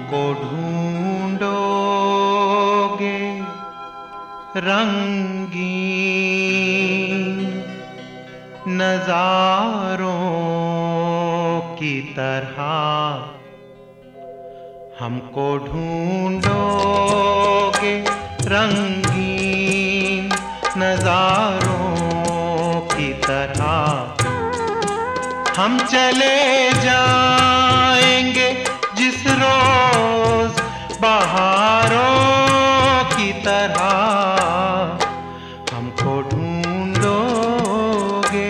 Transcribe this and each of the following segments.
हमको ढूंढोगे रंगीन नजारों की तरह, हमको ढूंढोगे रंगीन नजारों की तरह। हम चले जाएंगे जिस रोज बहारों की तरह, हमको ढूंढोगे।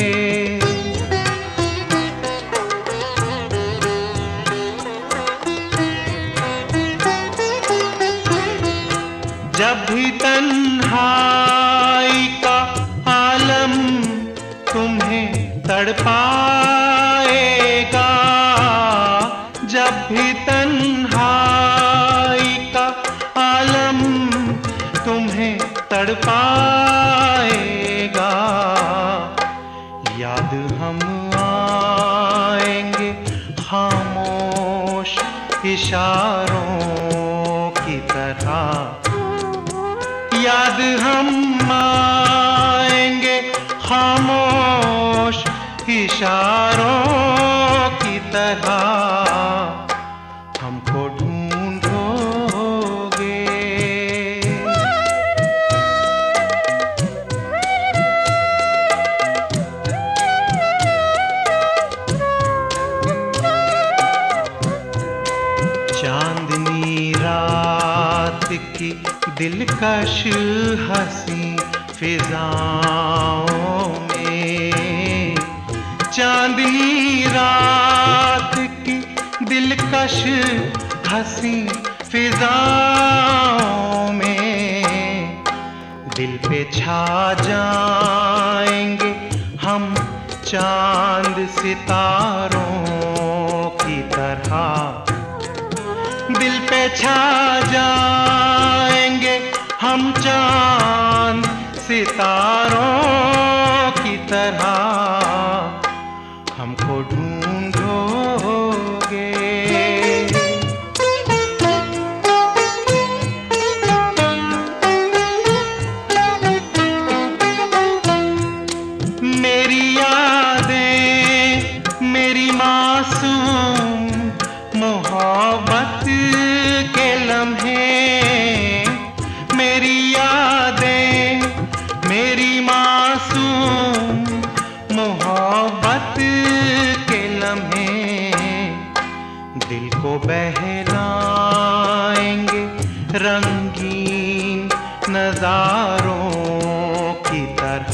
जब भी तन्हाई का आलम तुम्हें तड़पाएगा, जब भी तन्हाई का आलम तुम्हें तड़पाएगा, याद हम आएंगे खामोश इशारों की तरह, याद हम आएंगे खामोश इशारों की तरह, हमको ढूंढोगे। चांदनी रात की दिलकश हंसी फिजाओं में, चांदनी रात की दिलकश हंसी फिजाओं में, दिल पे छा जाएंगे हम चांद सितारों की तरह, दिल पे छा जाएंगे हम चांद सितारों की तरह, हमको ढूंढोगे। मेरी यादें मेरी मासूम मोहब्बत के लम्हे, मेरी यादें मेरी मासूम मोहब्बत के लम्हे, दिल को बहलाएंगे रंगीन नजारों की तरह,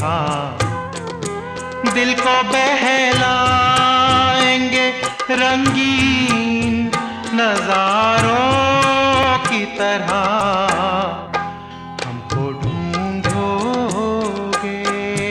दिल को बहलाएंगे रंगीन नजारों की तरह, हमको ढूंढोगे।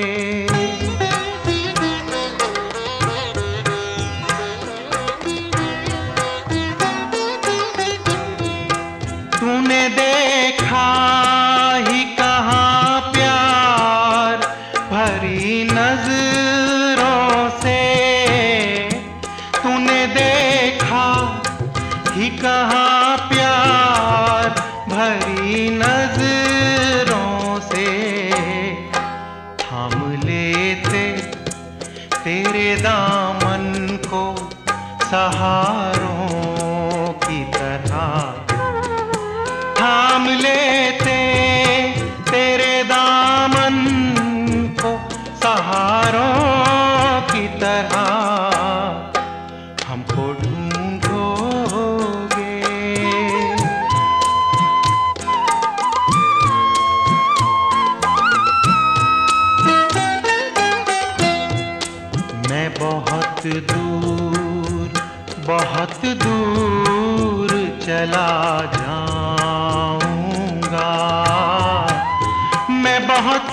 तूने देखा ही कहाँ प्यार भरी नजरों से, तूने देखा ही कहाँ प्यार भरी नजरों से, थाम लेते तेरे दामन को सहारों की तरह, थाम लेते तेरे दामन को सहारों की तरह, हमको ढूंढोगे। मैं बहुत दूर चला जाऊंगा, मैं बहुत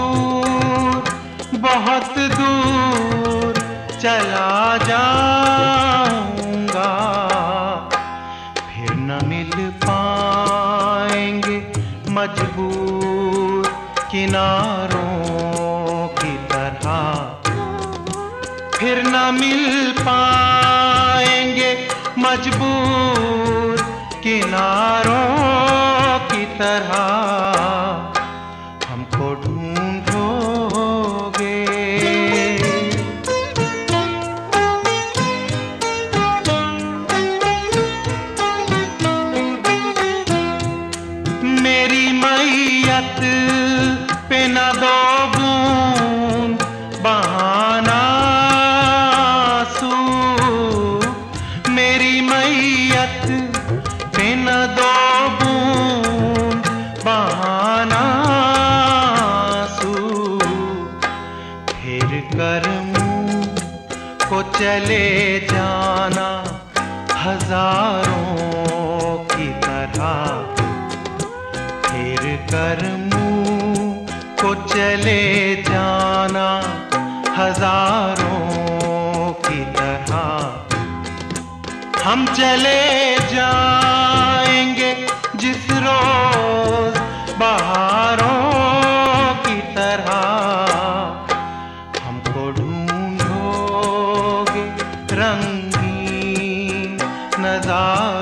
दूर चला जाऊंगा, फिर न मिल पाएंगे मजबूर किनारों की तरह, फिर न मिल पाएंगे मजबूर किनारों की तरह हमको ढूंढोगे। मेरी मैयत पे न दो बूंद बहाना आंसू, मेरी मैयत पे न दो बूंद बहाना आंसू। फिर कर मुंह को चले जाना हजारों की तरह, फिर कर मुंह को चले जाना हजारों की तरह। हम चले जाएंगे जिस रोज बहारों की तरह, हमको ढूंढोगे रंगीन नजारों